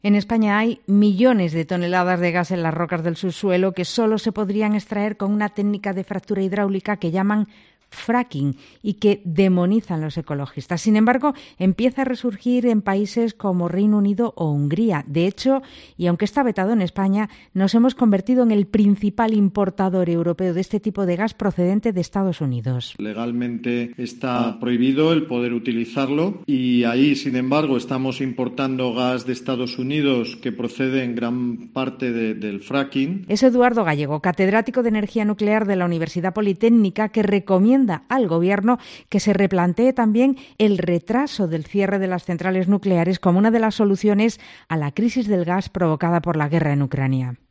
En España hay millones de toneladas de gas en las rocas del subsuelo que solo se podrían extraer con una técnica de fractura hidráulica que llaman fracking y que demonizan los ecologistas. Sin embargo, empieza a resurgir en países como Reino Unido o Hungría. De hecho, y aunque está vetado en España, nos hemos convertido en el principal importador europeo de este tipo de gas procedente de Estados Unidos. Legalmente está prohibido el poder utilizarlo y ahí, sin embargo, estamos importando gas de Estados Unidos que procede en gran parte del fracking. Es Eduardo Gallego, catedrático de Energía Nuclear de la Universidad Politécnica, que recomienda al Gobierno que se replantee también el retraso del cierre de las centrales nucleares como una de las soluciones a la crisis del gas provocada por la guerra en Ucrania.